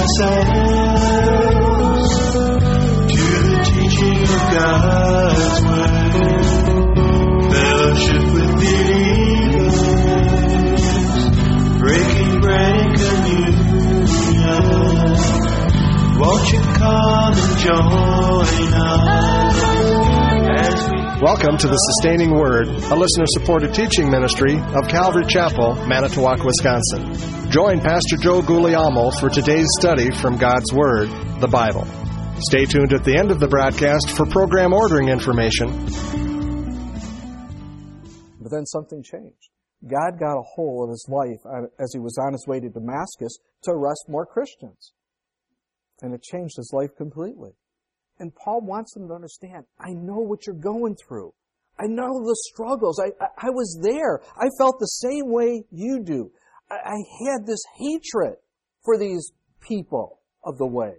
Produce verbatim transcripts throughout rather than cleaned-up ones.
ourselves to the teaching of God's Word. Fellowship with believers, breaking bread and communion. Won't you come and join us as we... Welcome to the Sustaining Word, a listener-supported teaching ministry of Calvary Chapel, Manitowoc, Wisconsin. Join Pastor Joe Guglielmo for today's study from God's Word, the Bible. Stay tuned at the end of the broadcast for program ordering information. But then something changed. God got a hold of his life as he was on his way to Damascus to arrest more Christians. And it changed his life completely. And Paul wants them to understand, I know what you're going through. I know the struggles. I, I, I was there. I felt the same way you do. I, I had this hatred for these people of the way.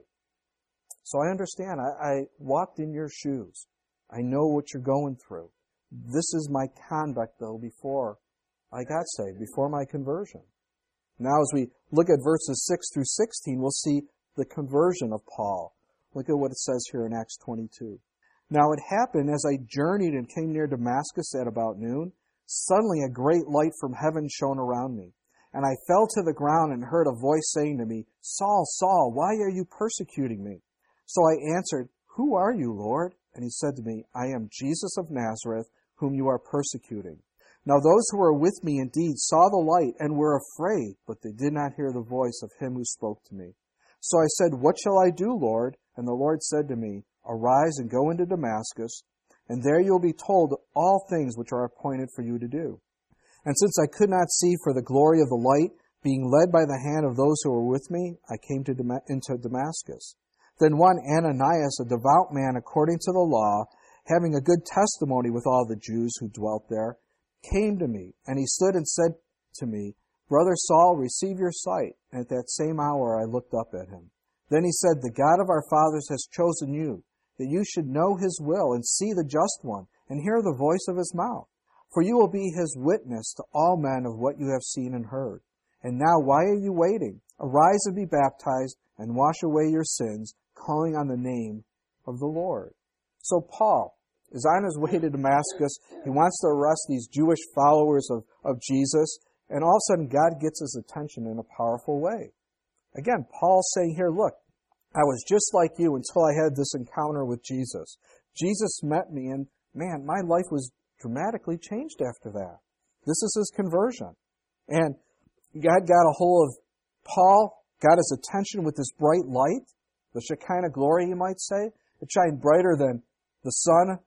So I understand. I, I walked in your shoes. I know what you're going through. This is my conduct, though, before I got saved, before my conversion. Now, as we look at verses six through sixteen, we'll see the conversion of Paul. Look at what it says here in Acts twenty-two. Now it happened as I journeyed and came near Damascus at about noon, suddenly a great light from heaven shone around me. And I fell to the ground and heard a voice saying to me, Saul, Saul, why are you persecuting me? So I answered, Who are you, Lord? And he said to me, I am Jesus of Nazareth, whom you are persecuting. Now those who were with me indeed saw the light and were afraid, but they did not hear the voice of him who spoke to me. So I said, What shall I do, Lord? And the Lord said to me, Arise and go into Damascus, and there you will be told all things which are appointed for you to do. And since I could not see for the glory of the light, being led by the hand of those who were with me, I came to Dam- into Damascus. Then one Ananias, a devout man according to the law, having a good testimony with all the Jews who dwelt there, came to me, and he stood and said to me, Brother Saul, receive your sight. And at that same hour I looked up at him. Then he said, The God of our fathers has chosen you, that you should know his will and see the just one, and hear the voice of his mouth. For you will be his witness to all men of what you have seen and heard. And now why are you waiting? Arise and be baptized, and wash away your sins, calling on the name of the Lord. So Paul is on his way to Damascus. He wants to arrest these Jewish followers of, of Jesus, and all of a sudden God gets his attention in a powerful way. Again, Paul's saying here, look, I was just like you until I had this encounter with Jesus. Jesus met me, and man, my life was dramatically changed after that. This is his conversion. And God got a hold of Paul, got his attention with this bright light, the Shekinah glory, you might say. It shined brighter than the sun.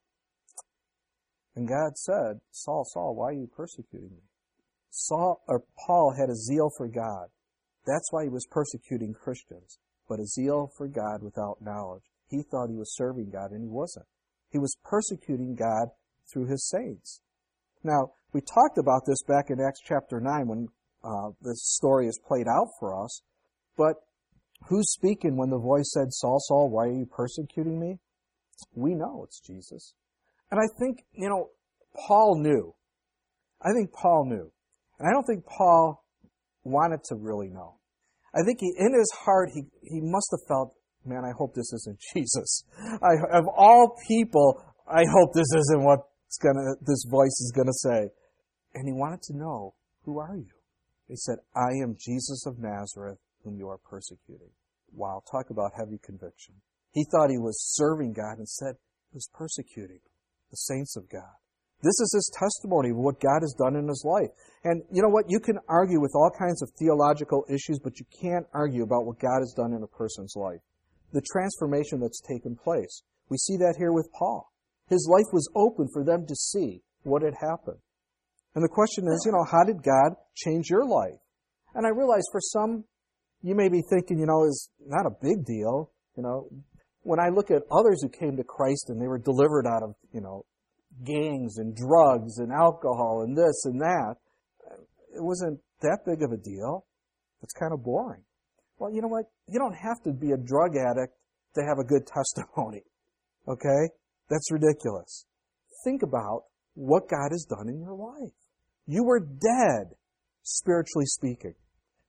And God said, Saul, Saul, why are you persecuting me? Saul, or Paul had a zeal for God. That's why he was persecuting Christians, but a zeal for God without knowledge. He thought he was serving God, and he wasn't. He was persecuting God through his saints. Now, we talked about this back in Acts chapter nine when uh, this story is played out for us, but who's speaking when the voice said, Saul, Saul, why are you persecuting me? We know it's Jesus. And I think, you know, Paul knew. I think Paul knew. And I don't think Paul wanted to really know. I think he, in his heart, he, he must have felt, man, I hope this isn't Jesus. I, of all people, I hope this isn't what gonna, this voice is going to say. And he wanted to know, who are you? He said, I am Jesus of Nazareth, whom you are persecuting. Wow, talk about heavy conviction. He thought he was serving God, and said he was persecuting the saints of God. This is his testimony of what God has done in his life. And you know what? You can argue with all kinds of theological issues, but you can't argue about what God has done in a person's life. The transformation that's taken place. We see that here with Paul. His life was open for them to see what had happened. And the question is, you know, how did God change your life? And I realize for some, you may be thinking, you know, it's not a big deal. You know, when I look at others who came to Christ and they were delivered out of, you know, gangs and drugs and alcohol and this and that, it wasn't that big of a deal. It's kind of boring. Well, you know what? You don't have to be a drug addict to have a good testimony. Okay? That's ridiculous. Think about what God has done in your life. You were dead, spiritually speaking.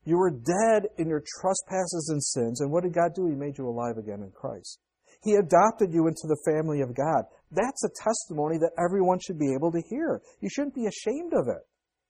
You were dead in your trespasses and sins, and what did God do? He made you alive again in Christ. He adopted you into the family of God. That's a testimony that everyone should be able to hear. You shouldn't be ashamed of it.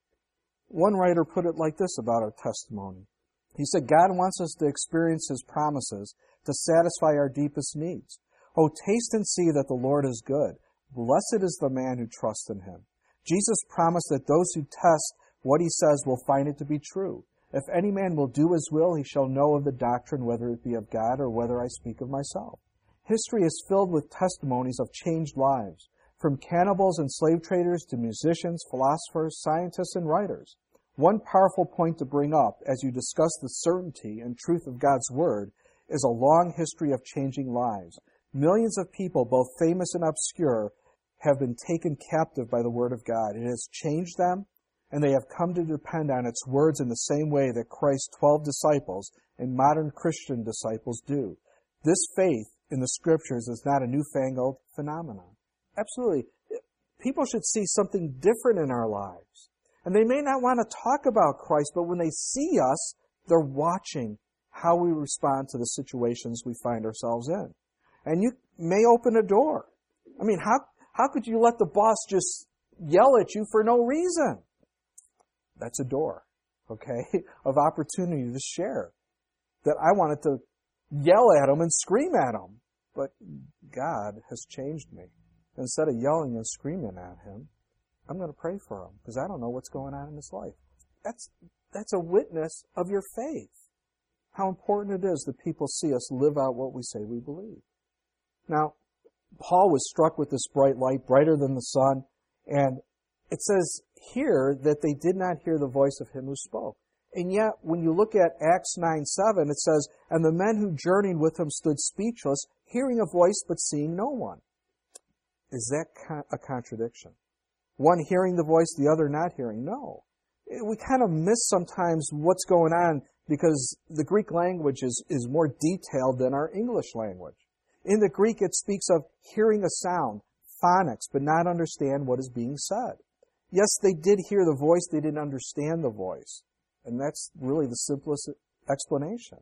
One writer put it like this about our testimony. He said, God wants us to experience His promises to satisfy our deepest needs. Oh, taste and see that the Lord is good. Blessed is the man who trusts in Him. Jesus promised that those who test what He says will find it to be true. If any man will do His will, he shall know of the doctrine, whether it be of God or whether I speak of myself. History is filled with testimonies of changed lives, from cannibals and slave traders to musicians, philosophers, scientists, and writers. One powerful point to bring up as you discuss the certainty and truth of God's Word is a long history of changing lives. Millions of people, both famous and obscure, have been taken captive by the Word of God. It has changed them, and they have come to depend on its words in the same way that Christ's twelve disciples and modern Christian disciples do. This faith in the Scriptures is not a newfangled phenomenon. Absolutely. People should see something different in our lives. And they may not want to talk about Christ, but when they see us, they're watching how we respond to the situations we find ourselves in. And you may open a door. I mean, how how could you let the boss just yell at you for no reason? That's a door, okay, of opportunity to share. That I wanted to yell at him and scream at him. But God has changed me. Instead of yelling and screaming at him, I'm going to pray for him because I don't know what's going on in his life. That's that's a witness of your faith. How important it is that people see us live out what we say we believe. Now, Paul was struck with this bright light, brighter than the sun, and it says here that they did not hear the voice of him who spoke. And yet, when you look at Acts nine seven, it says, and the men who journeyed with him stood speechless, hearing a voice but seeing no one. Is that a contradiction? One hearing the voice, the other not hearing? No. We kind of miss sometimes what's going on because the Greek language is, is more detailed than our English language. In the Greek, it speaks of hearing a sound, phonics, but not understand what is being said. Yes, they did hear the voice, they didn't understand the voice. And that's really the simplest explanation.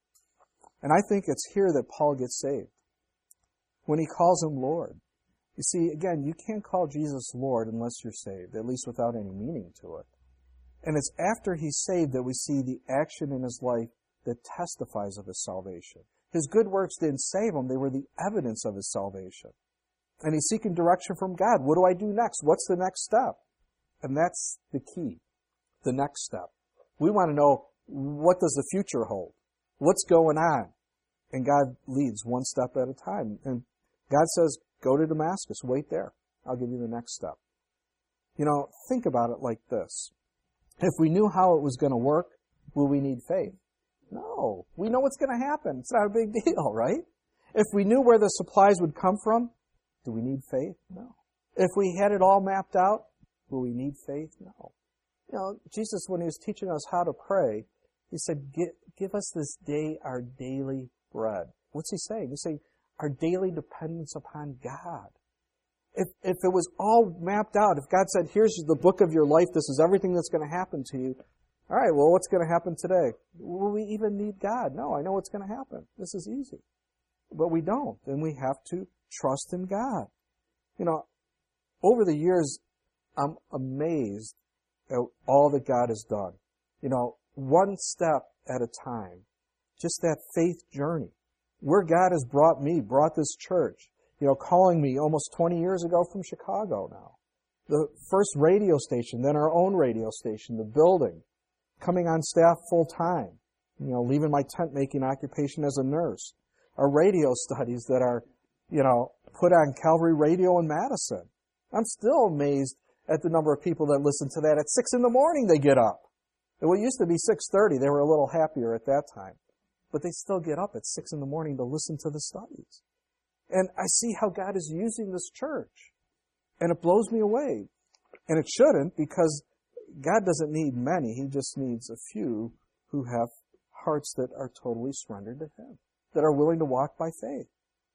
And I think it's here that Paul gets saved. When he calls him Lord. You see, again, you can't call Jesus Lord unless you're saved, at least without any meaning to it. And it's after he's saved that we see the action in his life that testifies of his salvation. His good works didn't save him, they were the evidence of his salvation. And he's seeking direction from God. What do I do next? What's the next step? And that's the key, the next step. We want to know, what does the future hold? What's going on? And God leads one step at a time. And God says, go to Damascus, wait there. I'll give you the next step. You know, think about it like this. If we knew how it was going to work, will we need faith? No. We know what's going to happen. It's not a big deal, right? If we knew where the supplies would come from, do we need faith? No. If we had it all mapped out, will we need faith? No. You know, Jesus, when he was teaching us how to pray, he said, give, give us this day our daily bread. What's he saying? He's saying our daily dependence upon God. If, if it was all mapped out, if God said, here's the book of your life, this is everything that's going to happen to you, all right, well, what's going to happen today? Will we even need God? No, I know what's going to happen. This is easy. But we don't, and we have to trust in God. You know, over the years, I'm amazed at all that God has done. You know, one step at a time. Just that faith journey. Where God has brought me, brought this church. You know, calling me almost twenty years ago from Chicago now. The first radio station, then our own radio station, the building. Coming on staff full time. You know, leaving my tent making occupation as a nurse. Our radio studies that are, you know, put on Calvary Radio in Madison. I'm still amazed at the number of people that listen to that. At six in the morning they get up. And what used to be six thirty, they were a little happier at that time. But they still get up at six in the morning to listen to the studies. And I see how God is using this church. And it blows me away. And it shouldn't, because God doesn't need many. He just needs a few who have hearts that are totally surrendered to Him, that are willing to walk by faith.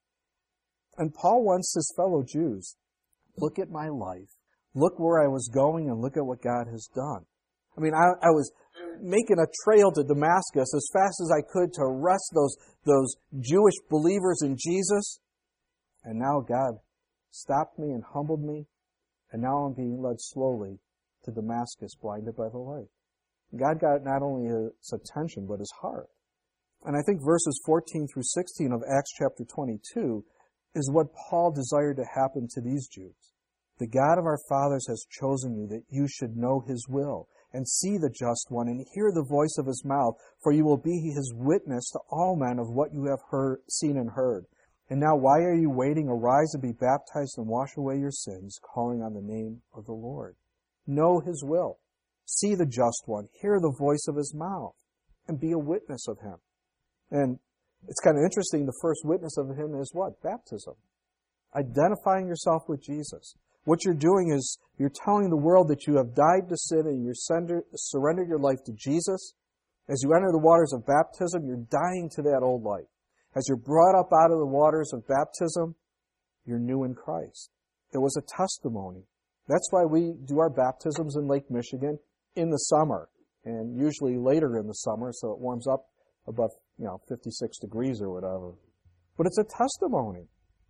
And Paul wants his fellow Jews, look at my life. Look where I was going and look at what God has done. I mean, I, I was making a trail to Damascus as fast as I could to arrest those, those Jewish believers in Jesus. And now God stopped me and humbled me, and now I'm being led slowly to Damascus, blinded by the light. God got not only his attention, but his heart. And I think verses fourteen through sixteen of Acts chapter twenty-two is what Paul desired to happen to these Jews. The God of our fathers has chosen you that you should know his will and see the just one and hear the voice of his mouth, for you will be his witness to all men of what you have heard, seen and heard. And now why are you waiting? Arise and be baptized and wash away your sins, calling on the name of the Lord. Know his will. See the just one. Hear the voice of his mouth. And be a witness of him. And it's kind of interesting, the first witness of him is what? Baptism. Identifying yourself with Jesus. What you're doing is you're telling the world that you have died to sin and you surrendered your life to Jesus. As you enter the waters of baptism, you're dying to that old life. As you're brought up out of the waters of baptism, you're new in Christ. It was a testimony. That's why we do our baptisms in Lake Michigan in the summer, and usually later in the summer, so it warms up above, you know, fifty-six degrees or whatever. But it's a testimony.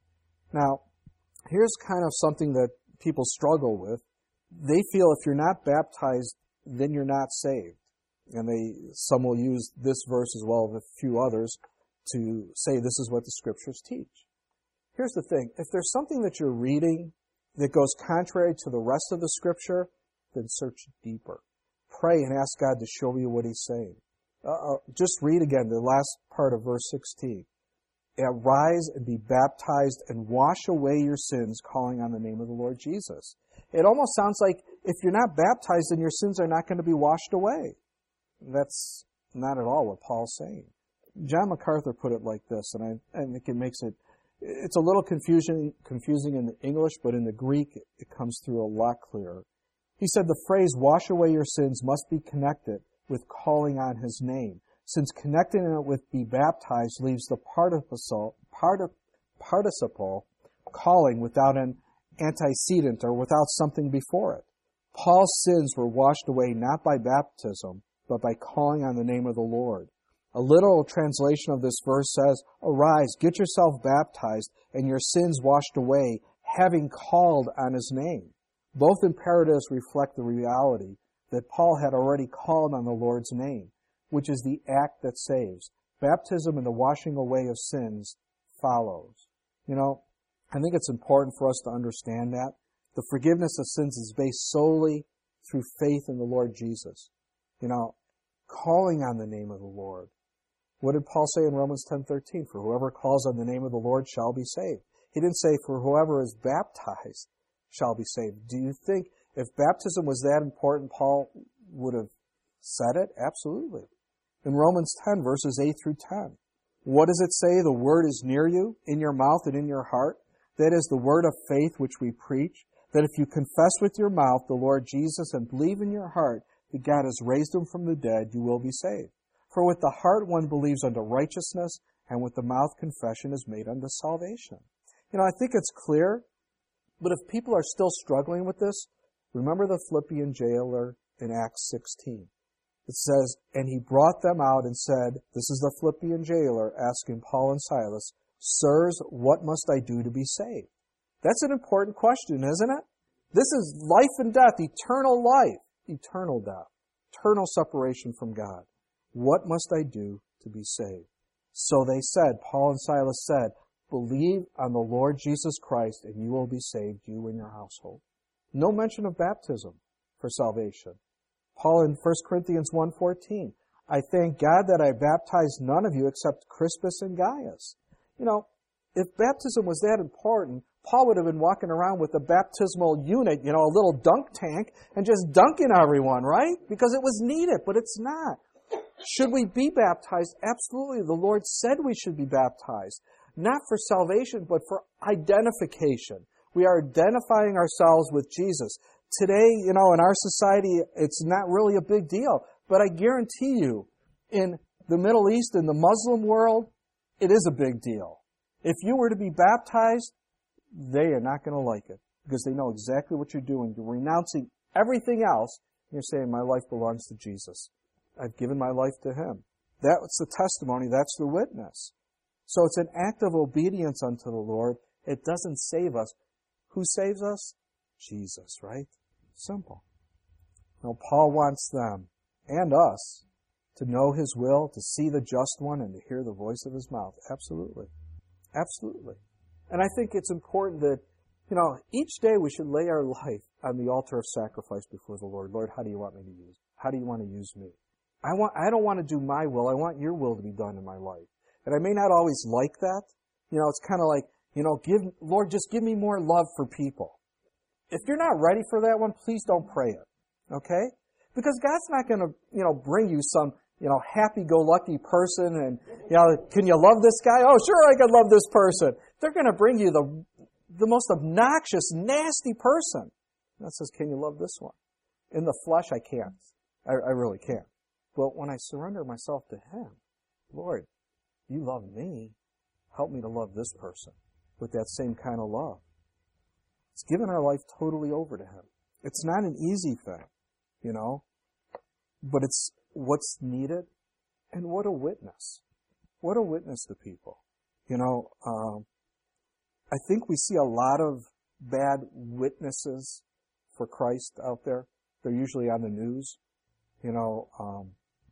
Now, here's kind of something that people struggle with. They feel if you're not baptized, then you're not saved. And they, some will use this verse as well as a few others to say this is what the Scriptures teach. Here's the thing. If there's something that you're reading that goes contrary to the rest of the Scripture, then search deeper. Pray and ask God to show you what he's saying. Uh, just read again the last part of verse sixteen. Arise and be baptized and wash away your sins, calling on the name of the Lord Jesus. It almost sounds like if you're not baptized, then your sins are not going to be washed away. That's not at all what Paul's saying. John MacArthur put it like this, and I, I think it makes it, it's a little confusing, confusing in the English, but in the Greek it comes through a lot clearer. He said the phrase, wash away your sins, must be connected with calling on his name, since connecting it with be baptized leaves the participle, participle calling without an antecedent or without something before it. Paul's sins were washed away not by baptism, but by calling on the name of the Lord. A literal translation of this verse says, arise, get yourself baptized, and your sins washed away, having called on his name. Both imperatives reflect the reality that Paul had already called on the Lord's name, which is the act that saves. Baptism and the washing away of sins follows. You know, I think it's important for us to understand that. The forgiveness of sins is based solely through faith in the Lord Jesus. You know, calling on the name of the Lord. What did Paul say in Romans ten thirteen? For whoever calls on the name of the Lord shall be saved. He didn't say for whoever is baptized shall be saved. Do you think if baptism was that important, Paul would have said it? Absolutely. In Romans ten, verses eight through ten, what does it say? The word is near you, in your mouth and in your heart. That is the word of faith which we preach, that if you confess with your mouth the Lord Jesus and believe in your heart that God has raised him from the dead, you will be saved. For with the heart one believes unto righteousness, and with the mouth confession is made unto salvation. You know, I think it's clear, but if people are still struggling with this, remember the Philippian jailer in Acts sixteen. It says, and he brought them out and said, this is the Philippian jailer asking Paul and Silas, sirs, what must I do to be saved? That's an important question, isn't it? This is life and death, eternal life, eternal death, eternal separation from God. What must I do to be saved? So they said, Paul and Silas said, believe on the Lord Jesus Christ and you will be saved, you and your household. No mention of baptism for salvation. Paul in First Corinthians one fourteen, I thank God that I baptized none of you except Crispus and Gaius. You know, if baptism was that important, Paul would have been walking around with a baptismal unit, you know, a little dunk tank, and just dunking everyone, right? Because it was needed, but it's not. Should we be baptized? Absolutely. The Lord said we should be baptized. Not for salvation, but for identification. We are identifying ourselves with Jesus. Today, you know, in our society, it's not really a big deal. But I guarantee you, in the Middle East, in the Muslim world, it is a big deal. If you were to be baptized, they are not going to like it. Because they know exactly what you're doing. You're renouncing everything else. And you're saying, my life belongs to Jesus. I've given my life to Him. That's the testimony. That's the witness. So it's an act of obedience unto the Lord. It doesn't save us. Who saves us? Jesus, right? Simple. Now, Paul wants them and us to know His will, to see the just one, and to hear the voice of His mouth. Absolutely. Absolutely. And I think it's important that, you know, each day we should lay our life on the altar of sacrifice before the Lord. Lord, how do you want me to use? How do you want to use me? I want, I don't want to do my will. I want your will to be done in my life. And I may not always like that. You know, it's kind of like, you know, give, Lord, just give me more love for people. If you're not ready for that one, please don't pray it. Okay? Because God's not going to, you know, bring you some, you know, happy-go-lucky person and, you know, can you love this guy? Oh, sure, I can love this person. They're going to bring you the, the most obnoxious, nasty person. And that says, can you love this one? In the flesh, I can't. I, I really can't. But when I surrender myself to Him, Lord, you love me. Help me to love this person with that same kind of love. It's giving our life totally over to Him. It's not an easy thing, you know, but it's what's needed. And what a witness. What a witness to people. You know, um, I think we see a lot of bad witnesses for Christ out there. They're usually on the news. You know, um,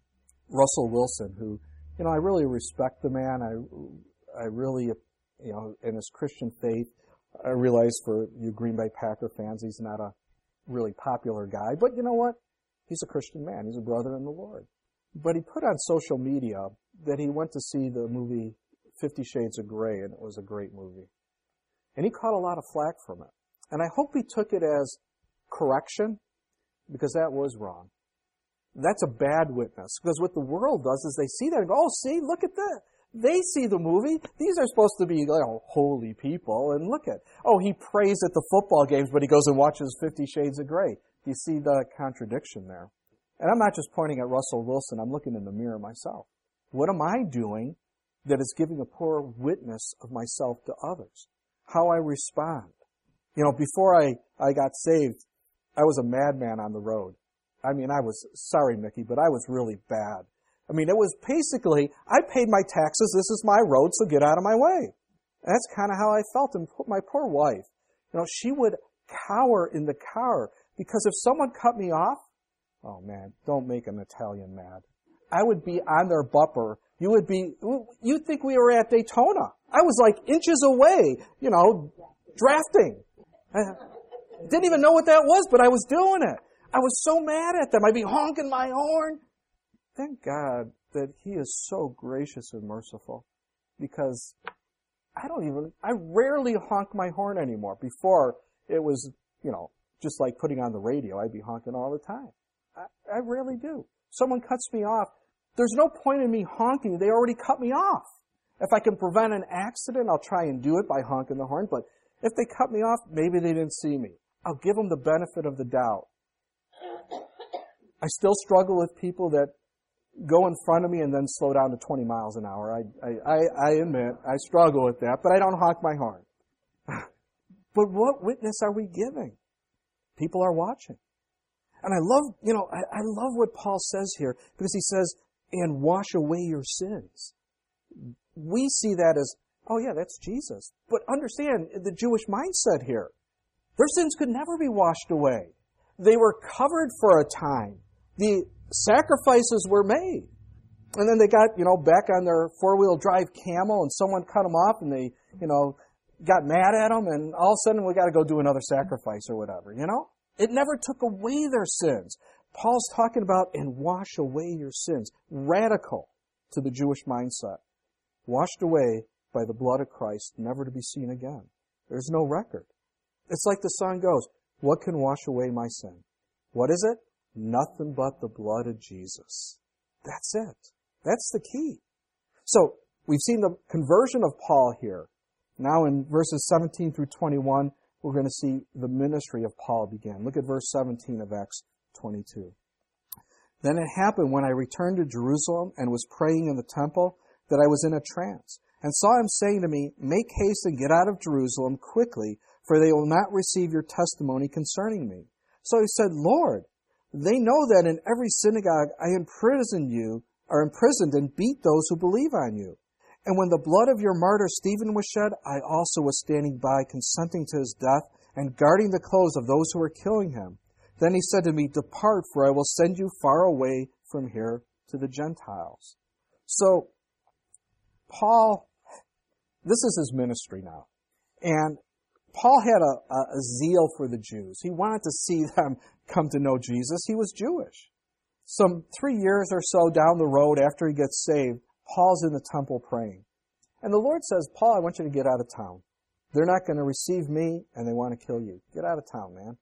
Russell Wilson, who, you know, I really respect the man. I, I really, you know, in his Christian faith, I realize for you Green Bay Packer fans, he's not a really popular guy. But you know what? He's a Christian man. He's a brother in the Lord. But he put on social media that he went to see the movie Fifty Shades of Grey, and it was a great movie. And he caught a lot of flack from it. And I hope he took it as correction, because that was wrong. That's a bad witness. Because what the world does is they see that and go, oh, see, look at that. They see the movie. These are supposed to be, you know, holy people. And look at, oh, he prays at the football games, but he goes and watches Fifty Shades of Grey. Do you see the contradiction there? And I'm not just pointing at Russell Wilson. I'm looking in the mirror myself. What am I doing that is giving a poor witness of myself to others? How I respond. You know, before I, I got saved, I was a madman on the road. I mean, I was, sorry, Mickey, but I was really bad. I mean, it was basically, I paid my taxes, this is my road, so get out of my way. And that's kind of how I felt. And my poor wife, you know, she would cower in the car because if someone cut me off, oh man, don't make an Italian mad. I would be on their bumper. You would be, you'd think we were at Daytona. I was like inches away, you know, drafting. I didn't even know what that was, but I was doing it. I was so mad at them. I'd be honking my horn. Thank God that He is so gracious and merciful, because I don't even, I rarely honk my horn anymore. Before, it was, you know, just like putting on the radio. I'd be honking all the time. I, I rarely do. Someone cuts me off. There's no point in me honking. They already cut me off. If I can prevent an accident, I'll try and do it by honking the horn. But if they cut me off, maybe they didn't see me. I'll give them the benefit of the doubt. I still struggle with people that go in front of me and then slow down to twenty miles an hour. I, I, I admit, I struggle with that, but I don't honk my horn. But what witness are we giving? People are watching. And I love, you know, I, I love what Paul says here, because he says, and wash away your sins. We see that as, oh yeah, that's Jesus. But understand the Jewish mindset here. Their sins could never be washed away. They were covered for a time. The sacrifices were made. And then they got, you know, back on their four-wheel drive camel and someone cut them off and they, you know, got mad at them and all of a sudden we got to go do another sacrifice or whatever, you know? It never took away their sins. Paul's talking about, and wash away your sins. Radical to the Jewish mindset. Washed away by the blood of Christ, never to be seen again. There's no record. It's like the song goes, what can wash away my sin? What is it? Nothing but the blood of Jesus. That's it. That's the key. So, we've seen the conversion of Paul here. Now in verses seventeen through twenty-one, we're going to see the ministry of Paul begin. Look at verse seventeen of Acts twenty-two. Then it happened when I returned to Jerusalem and was praying in the temple that I was in a trance, and saw him saying to me, make haste and get out of Jerusalem quickly, for they will not receive your testimony concerning me. So he said, Lord, They know that in every synagogue I imprisoned you, or imprisoned and beat those who believe on you. And when the blood of your martyr Stephen was shed, I also was standing by, consenting to his death and guarding the clothes of those who were killing him. Then he said to me, depart, for I will send you far away from here to the Gentiles. So, Paul, this is his ministry now. And Paul had a, a, a zeal for the Jews. He wanted to see them come to know Jesus. He was Jewish. Some three years or so down the road after he gets saved, Paul's in the temple praying. And the Lord says, Paul, I want you to get out of town. They're not going to receive me, and they want to kill you. Get out of town, man.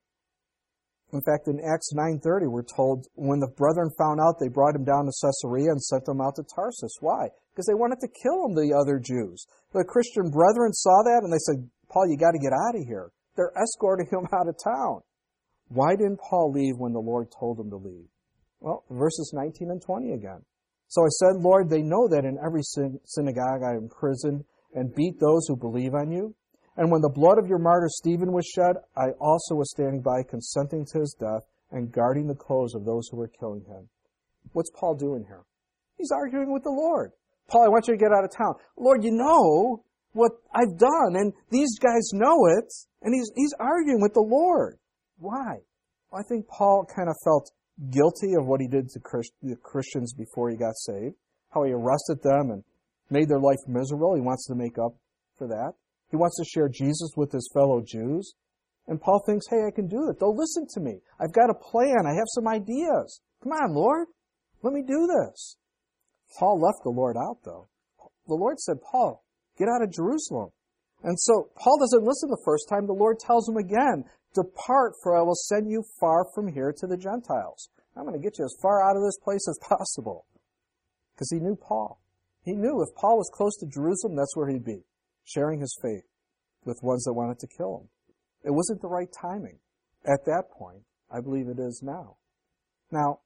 In fact, in Acts nine thirty, we're told, when the brethren found out, they brought him down to Caesarea and sent him out to Tarsus. Why? Because they wanted to kill him, the other Jews. The Christian brethren saw that, and they said, Paul, you got to get out of here. They're escorting him out of town. Why didn't Paul leave when the Lord told him to leave? Well, verses nineteen and twenty again. So I said, Lord, they know that in every synagogue I imprisoned and beat those who believe on you. And when the blood of your martyr Stephen was shed, I also was standing by, consenting to his death and guarding the clothes of those who were killing him. What's Paul doing here? He's arguing with the Lord. Paul, I want you to get out of town. Lord, you know what I've done, and these guys know it, and he's, he's arguing with the Lord. Why? Well, I think Paul kind of felt guilty of what he did to Christ, the Christians before he got saved, how he arrested them and made their life miserable. He wants to make up for that. He wants to share Jesus with his fellow Jews. And Paul thinks, hey, I can do it. They'll listen to me. I've got a plan. I have some ideas. Come on, Lord. Let me do this. Paul left the Lord out, though. The Lord said, Paul, get out of Jerusalem. And so Paul doesn't listen the first time. The Lord tells him again, depart, for I will send you far from here to the Gentiles. I'm going to get you as far out of this place as possible. Because he knew Paul. He knew if Paul was close to Jerusalem, that's where he'd be, sharing his faith with ones that wanted to kill him. It wasn't the right timing at that point. I believe it is now. Now,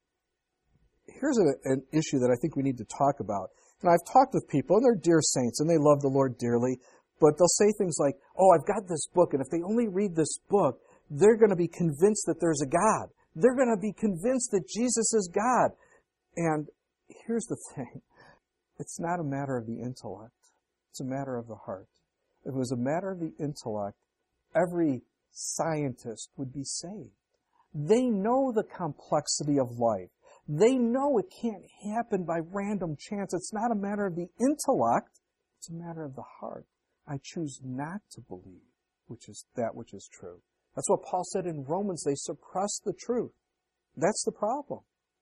here's a, an issue that I think we need to talk about. And I've talked with people, and they're dear saints, and they love the Lord dearly, but they'll say things like, oh, I've got this book, and if they only read this book, they're going to be convinced that there's a God. They're going to be convinced that Jesus is God. And here's the thing. It's not a matter of the intellect. It's a matter of the heart. If it was a matter of the intellect, every scientist would be saved. They know the complexity of life. They know it can't happen by random chance. It's not a matter of the intellect. It's a matter of the heart. I choose not to believe, which is that which is true. That's what Paul said in Romans. They suppress the truth. That's the problem.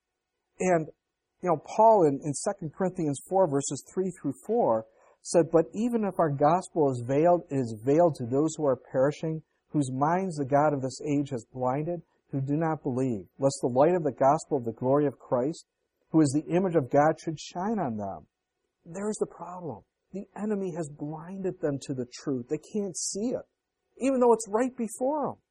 And, you know, Paul in, in Second Corinthians four, verses three through four, said, but even if our gospel is veiled, it is veiled to those who are perishing, whose minds the God of this age has blinded, who do not believe, lest the light of the gospel of the glory of Christ, who is the image of God, should shine on them. There's the problem. The enemy has blinded them to the truth. They can't see it, even though it's right before them.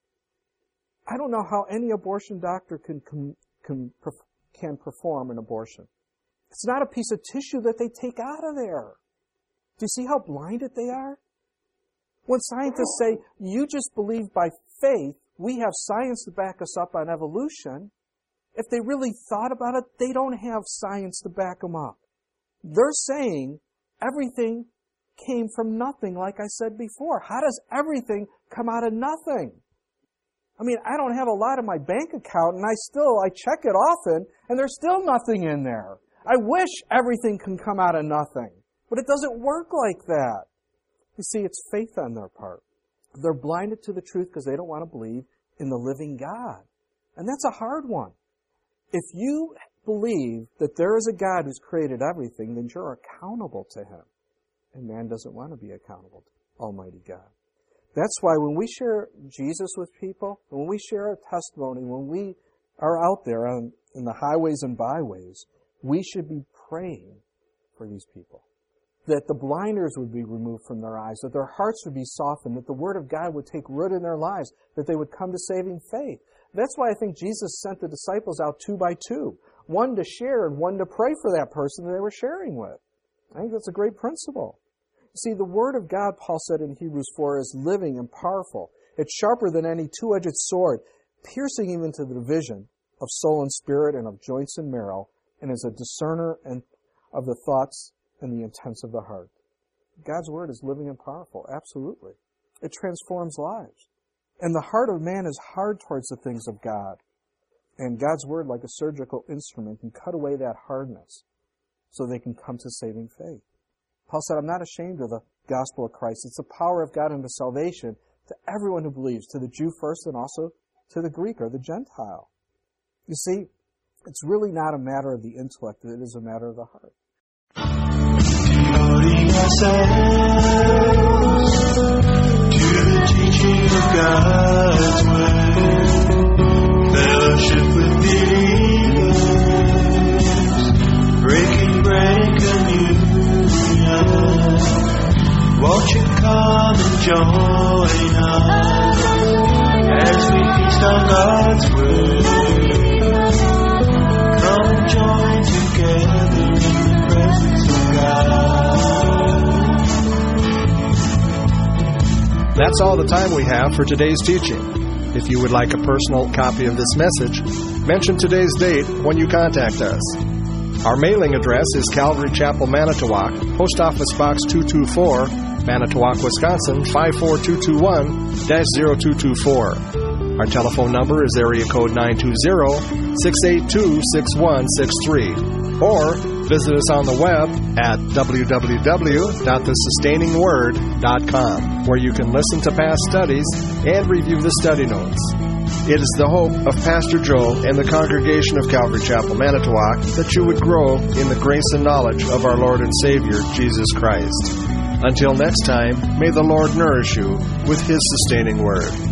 I don't know how any abortion doctor can, can, can, can perform an abortion. It's not a piece of tissue that they take out of there. Do you see how blinded they are? When scientists say, you just believe by faith, we have science to back us up on evolution, if they really thought about it, they don't have science to back them up. They're saying everything came from nothing, like I said before. How does everything come out of nothing? I mean, I don't have a lot in my bank account, and I still, I check it often, and there's still nothing in there. I wish everything can come out of nothing, but it doesn't work like that. You see, it's faith on their part. They're blinded to the truth because they don't want to believe in the living God. And that's a hard one. If you believe that there is a God who's created everything, then you're accountable to Him. And man doesn't want to be accountable to Almighty God. That's why when we share Jesus with people, when we share our testimony, when we are out there on, in the highways and byways, we should be praying for these people. That the blinders would be removed from their eyes, that their hearts would be softened, that the Word of God would take root in their lives, that they would come to saving faith. That's why I think Jesus sent the disciples out two by two, one to share and one to pray for that person that they were sharing with. I think that's a great principle. You see, the Word of God, Paul said in Hebrews four, is living and powerful. It's sharper than any two-edged sword, piercing even to the division of soul and spirit and of joints and marrow, and is a discerner and of the thoughts and the intents of the heart. God's Word is living and powerful, absolutely. It transforms lives. And the heart of man is hard towards the things of God. And God's Word, like a surgical instrument, can cut away that hardness so they can come to saving faith. Paul said, I'm not ashamed of the gospel of Christ. It's the power of God unto salvation to everyone who believes, to the Jew first and also to the Greek or the Gentile. You see, it's really not a matter of the intellect, it is a matter of the heart. Devoting ourselves to the teaching of God's Word, fellowship with believers, breaking bread and communion, won't you come and join us as we feast on God's Word? Come join together in the presence of God. That's all the time we have for today's teaching. If you would like a personal copy of this message, mention today's date when you contact us. Our mailing address is Calvary Chapel, Manitowoc, Post Office Box two two four, Manitowoc, Wisconsin, five four two two one dash zero two two four. Our telephone number is area code nine two zero, six eight two, six one six three. Or visit us on the web at w w w dot the sustaining word dot com, where you can listen to past studies and review the study notes. It is the hope of Pastor Joe and the congregation of Calvary Chapel, Manitowoc, that you would grow in the grace and knowledge of our Lord and Savior, Jesus Christ. Until next time, may the Lord nourish you with His sustaining word.